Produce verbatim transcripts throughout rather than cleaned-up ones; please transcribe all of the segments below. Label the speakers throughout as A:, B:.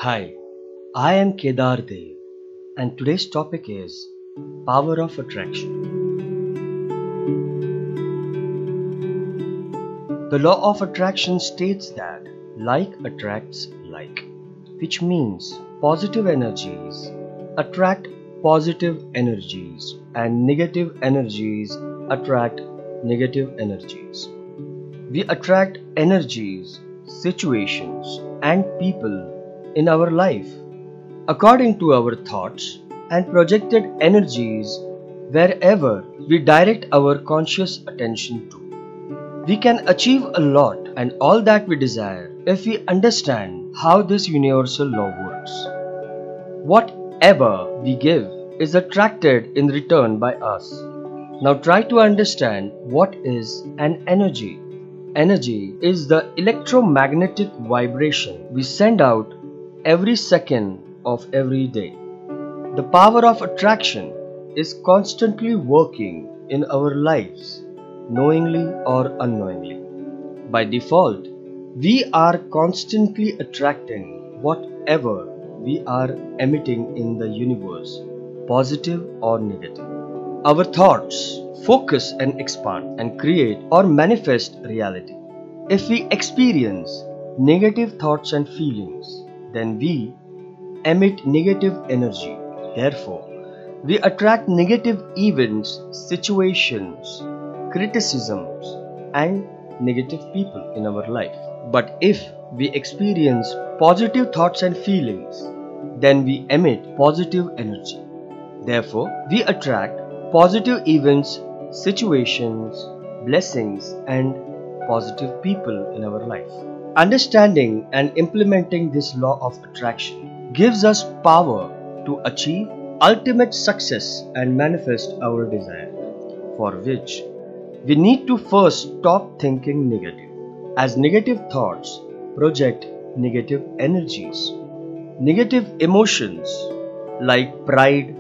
A: Hi, I am Kedar Dev, and today's topic is Power of Attraction. The law of attraction states that like attracts like, which means positive energies attract positive energies and negative energies attract negative energies. We attract energies, situations, and people in our life according to our thoughts and projected energies wherever we direct our conscious attention to. We can achieve a lot and all that we desire if we understand how this universal law works. Whatever we give is attracted in return by us. Now try to understand what is an energy. Energy is the electromagnetic vibration we send out every second of every day. The power of attraction is constantly working in our lives, knowingly or unknowingly. By default, we are constantly attracting whatever we are emitting in the universe, positive or negative. Our thoughts focus and expand and create or manifest reality. If we experience negative thoughts and feelings, then we emit negative energy. Therefore, we attract negative events, situations, criticisms, and negative people in our life. But if we experience positive thoughts and feelings, then we emit positive energy. Therefore, we attract positive events, situations, blessings, and positive people in our life. Understanding and implementing this law of attraction gives us power to achieve ultimate success and manifest our desire, for which we need to first stop thinking negative, as negative thoughts project negative energies. Negative emotions like pride,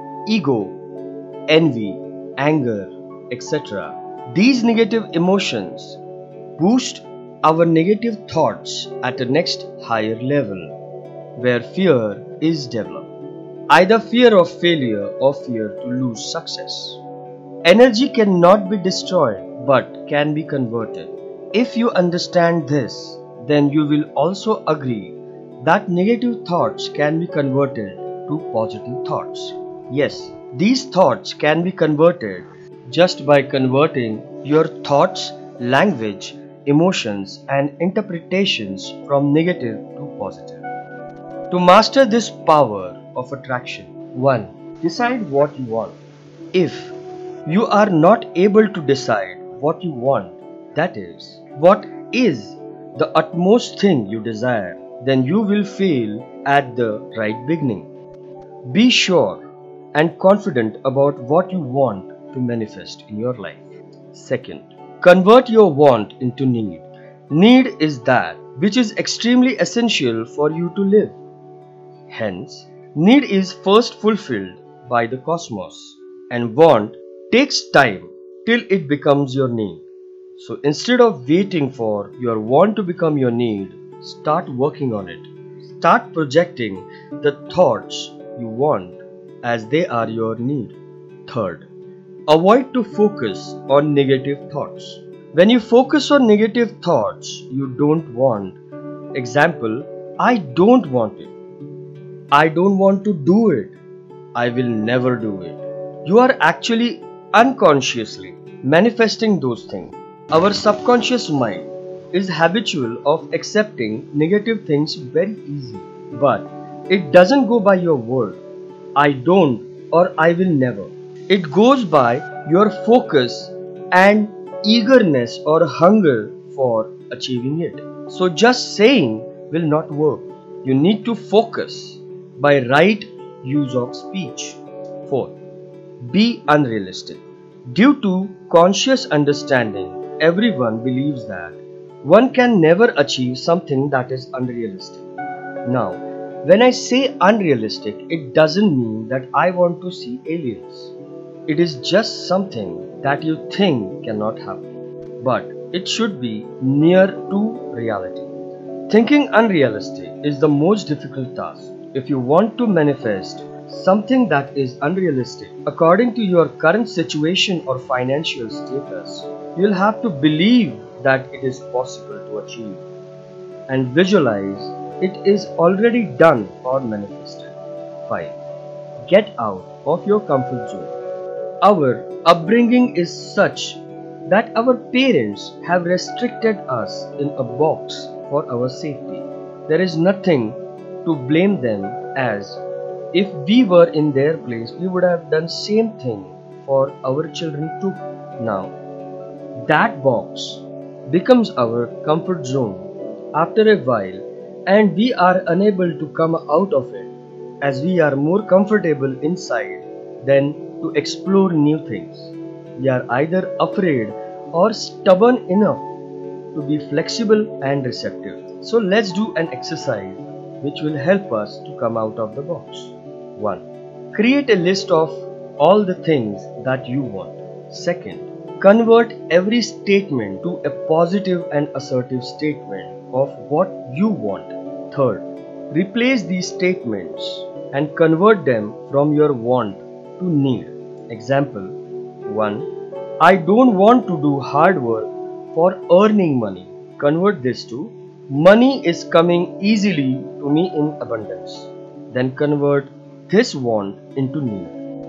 A: ego, envy, anger, et cetera. These negative emotions boost our negative thoughts at a next higher level, where fear is developed. Either fear of failure or fear to lose success. Energy cannot be destroyed but can be converted. If you understand this, then you will also agree that negative thoughts can be converted to positive thoughts. Yes, these thoughts can be converted just by converting your thoughts, language, emotions, and interpretations from negative to positive. To master this power of attraction, one. Decide what you want. If you are not able to decide what you want, that is, what is the utmost thing you desire, then you will fail at the right beginning. Be sure and confident about what you want to manifest in your life. Second, convert your want into need. Need is that which is extremely essential for you to live. Hence, need is first fulfilled by the cosmos, and want takes time till it becomes your need. So instead of waiting for your want to become your need, start working on it. Start projecting the thoughts you want as they are your need. Third, avoid to focus on negative thoughts. When you focus on negative thoughts you don't want, example, I don't want it, I don't want to do it, I will never do it, you are actually unconsciously manifesting those things. Our subconscious mind is habitual of accepting negative things very easily, but it doesn't go by your word, I don't or I will never. It goes by your focus and eagerness or hunger for achieving it. So just saying will not work. You need to focus by right use of speech. Fourth, be unrealistic. Due to conscious understanding, everyone believes that one can never achieve something that is unrealistic. Now, when I say unrealistic, it doesn't mean that I want to see aliens. It is just something that you think cannot happen, but it should be near to reality. Thinking unrealistic is the most difficult task. If you want to manifest something that is unrealistic according to your current situation or financial status, you'll have to believe that it is possible to achieve and visualize it is already done or manifested. five. Get out of your comfort zone. Our upbringing is such that our parents have restricted us in a box for our safety. There is nothing to blame them, as if we were in their place we would have done same thing for our children too. Now that box becomes our comfort zone after a while, and we are unable to come out of it as we are more comfortable inside than to explore new things. We are either afraid or stubborn enough to be flexible and receptive. So let's do an exercise which will help us to come out of the box. one. Create a list of all the things that you want. Second. Convert every statement to a positive and assertive statement of what you want. Third. Replace these statements and convert them from your want to need. Example one. I don't want to do hard work for earning money. Convert this to money is coming easily to me in abundance. Then convert this want into need.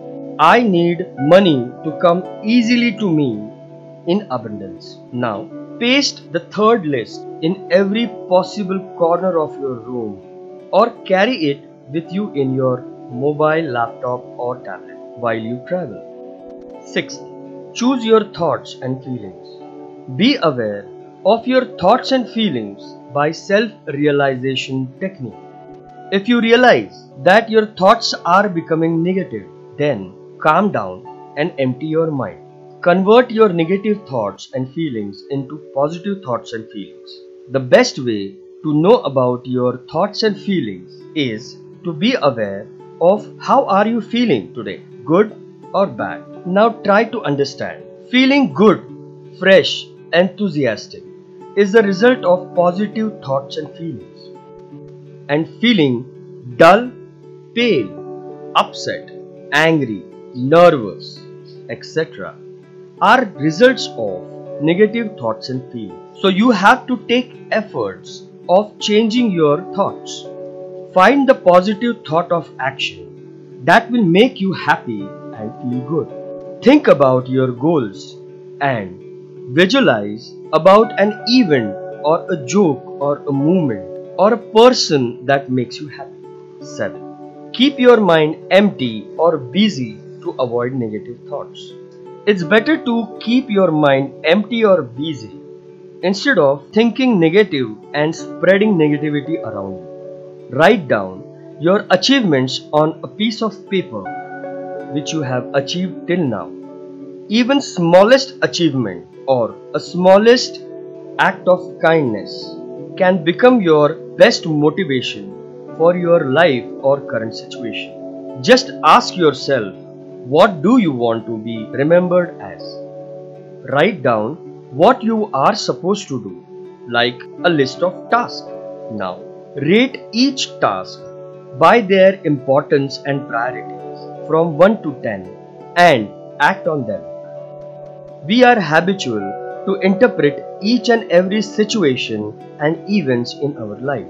A: I need money to come easily to me in abundance. Now paste the third list in every possible corner of your room or carry it with you in your mobile, laptop or tablet while you travel. Sixth. Choose your thoughts and feelings. Be aware of your thoughts and feelings by self-realization technique. If you realize that your thoughts are becoming negative, then calm down and empty your mind. Convert your negative thoughts and feelings into positive thoughts and feelings. The best way to know about your thoughts and feelings is to be aware of how are you feeling today, good or bad. Now try to understand. Feeling good, fresh, enthusiastic is the result of positive thoughts and feelings. And feeling dull, pale, upset, angry, nervous, et cetera are results of negative thoughts and feelings. So you have to take efforts of changing your thoughts. Find the positive thought of action that will make you happy and feel good. Think about your goals and visualize about an event or a joke or a movement or a person that makes you happy. seven. Keep your mind empty or busy to avoid negative thoughts. It's better to keep your mind empty or busy instead of thinking negative and spreading negativity around you. Write down your achievements on a piece of paper which you have achieved till now. Even smallest achievement or a smallest act of kindness can become your best motivation for your life or current situation. Just ask yourself, what do you want to be remembered as? Write down what you are supposed to do, like a list of tasks. Now, rate each task by their importance and priorities from one to ten and act on them. We are habitual to interpret each and every situation and events in our life.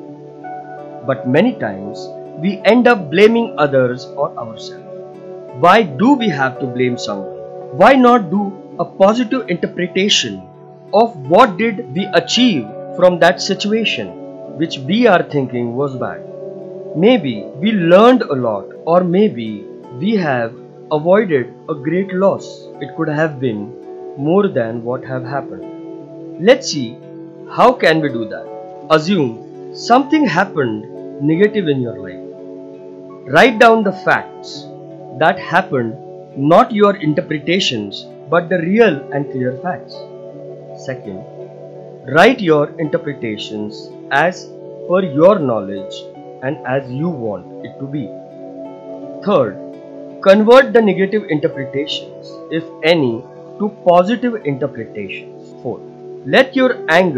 A: But many times we end up blaming others or ourselves. Why do we have to blame someone? Why not do a positive interpretation of what did we achieve from that situation which we are thinking was bad? Maybe we learned a lot, or maybe we have avoided a great loss. It could have been more than what have happened. Let's see how can we do that. Assume something happened negative in your life. Write down the facts that happened, not your interpretations but the real and clear facts. Second, write your interpretations as per your knowledge and as you want it to be. Third, convert the negative interpretations, if any, to positive interpretations. Fourth, let your anger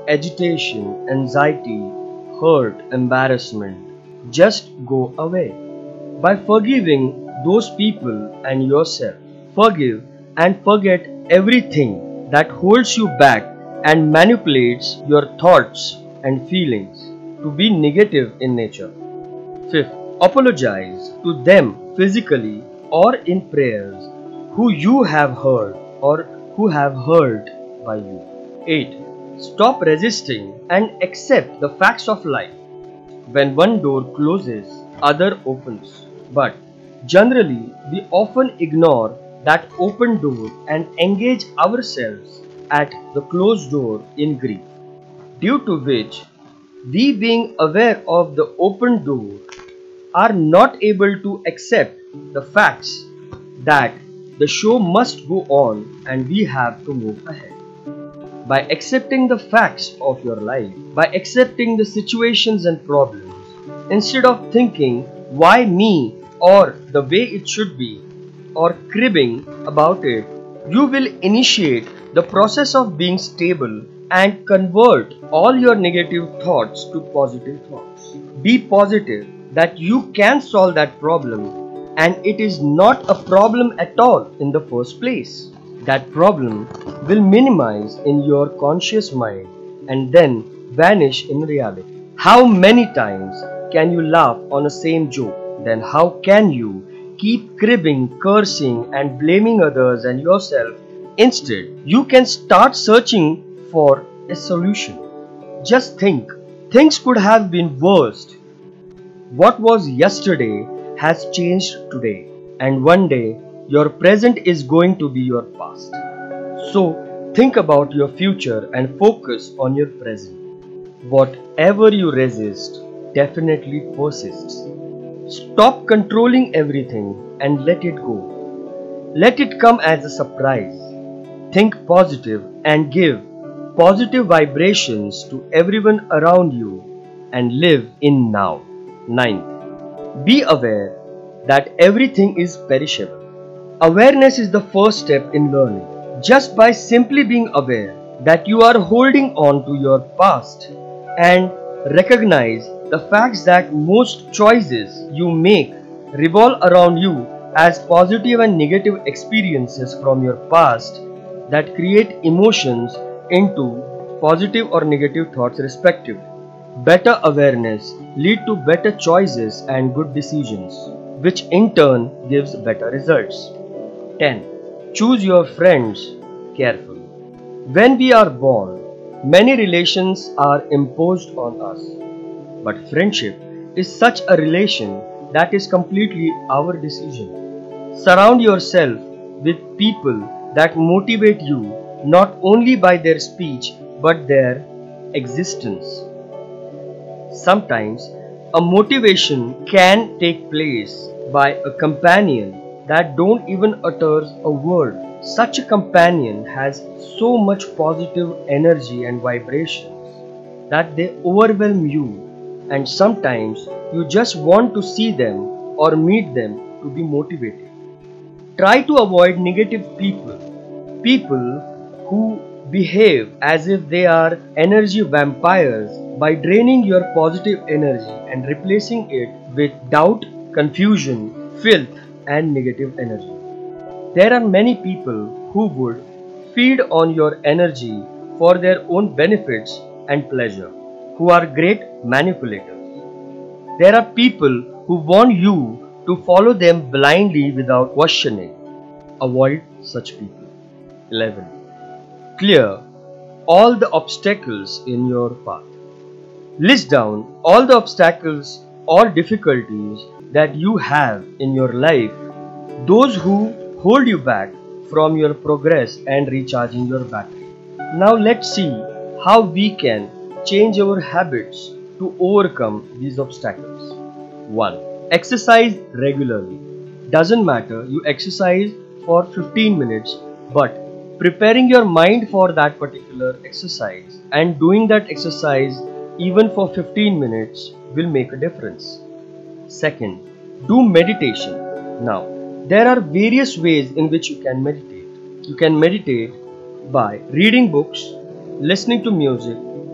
A: agitation, anxiety, hurt, embarrassment just go away. By forgiving those people and yourself, forgive and forget everything that holds you back and manipulates your thoughts and feelings to be negative in nature. Fifth, apologize to them physically or in prayers who you have hurt or who have hurt by you. eight. Stop resisting and accept the facts of life. When one door closes, other opens. But generally, we often ignore that open door and engage ourselves at the closed door in grief, due to which we, being aware of the open door, are not able to accept the facts that the show must go on and we have to move ahead. By accepting the facts of your life, by accepting the situations and problems, instead of thinking why me or the way it should be or cribbing about it, you will initiate the process of being stable and convert all your negative thoughts to positive thoughts. Be positive that you can solve that problem and it is not a problem at all in the first place. That problem will minimize in your conscious mind and then vanish in reality. How many times can you laugh on the same joke? Then how can you keep cribbing, cursing and blaming others and yourself? Instead, you can start searching for a solution. Just think, things could have been worse. What was yesterday has changed today, and one day your present is going to be your past. So think about your future and focus on your present. Whatever you resist definitely persists. Stop controlling everything and let it go. Let it come as a surprise. Think positive and give positive vibrations to everyone around you and live in now. Ninth, be aware that everything is perishable. Awareness is the first step in learning. Just by simply being aware that you are holding on to your past and recognize the facts that most choices you make revolve around you as positive and negative experiences from your past that create emotions into positive or negative thoughts respectively. Better awareness leads to better choices and good decisions, which in turn gives better results. ten. Choose your friends carefully. When we are born, many relations are imposed on us. But friendship is such a relation that is completely our decision. Surround yourself with people that motivate you not only by their speech but their existence. Sometimes a motivation can take place by a companion that don't even utter a word. Such a companion has so much positive energy and vibrations that they overwhelm you, and sometimes you just want to see them or meet them to be motivated. Try to avoid negative people, people who behave as if they are energy vampires by draining your positive energy and replacing it with doubt, confusion, filth and negative energy. There are many people who would feed on your energy for their own benefits and pleasure, who are great manipulators. There are people who want you to follow them blindly without questioning. Avoid such people. eleven. Clear all the obstacles in your path. List down all the obstacles or difficulties that you have in your life, those who hold you back from your progress and recharging your battery. Now let's see how we can change our habits to overcome these obstacles. one. Exercise regularly. Doesn't matter you exercise for fifteen minutes, but preparing your mind for that particular exercise and doing that exercise even for fifteen minutes will make a difference. Second, do meditation. Now, there are various ways in which you can meditate. You can meditate by reading books, listening to music,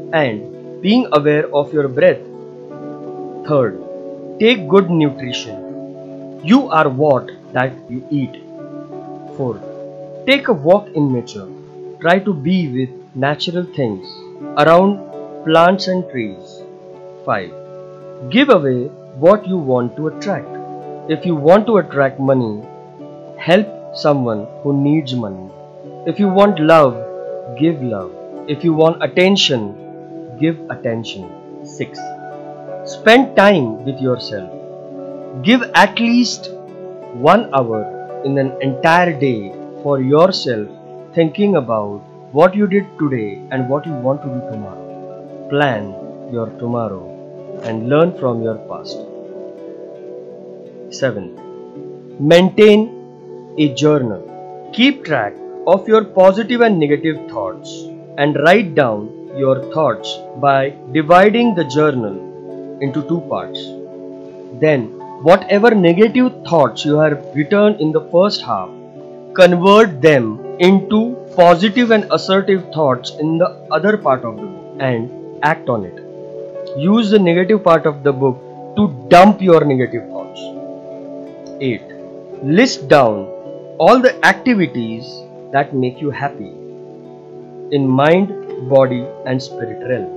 A: and being aware of your breath. Third, take good nutrition. You are what that you eat. Fourth, take a walk in nature. Try to be with natural things around plants and trees. Five, give away what you want to attract. If you want to attract money, help someone who needs money. If you want love, give love. If you want attention, give attention. Six, spend time with yourself. Give at least one hour in an entire day for yourself, thinking about what you did today and what you want to do tomorrow. Plan your tomorrow and learn from your past. Seventh, maintain a journal. Keep track of your positive and negative thoughts and write down your thoughts by dividing the journal into two parts. Then, whatever negative thoughts you have written in the first half, convert them into positive and assertive thoughts in the other part of the book and act on it. Use the negative part of the book to dump your negative thoughts. eight. List down all the activities that make you happy in mind, body and spirit realm.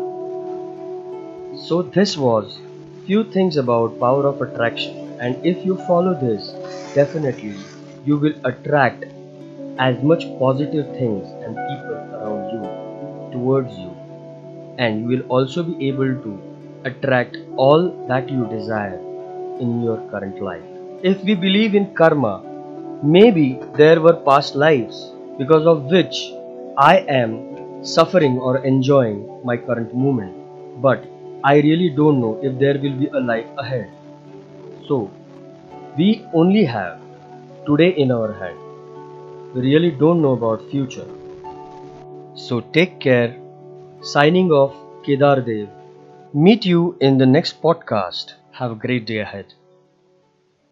A: So this was few things about power of attraction, and if you follow this, definitely you will attract as much positive things and people around you towards you, and you will also be able to attract all that you desire in your current life. If we believe in karma, maybe there were past lives because of which I am suffering or enjoying my current moment, but I really don't know if there will be a life ahead. So, we only have today in our hand. We really don't know about future. So take care. Signing off, Kedar Dev. Meet you in the next podcast. Have a great day ahead.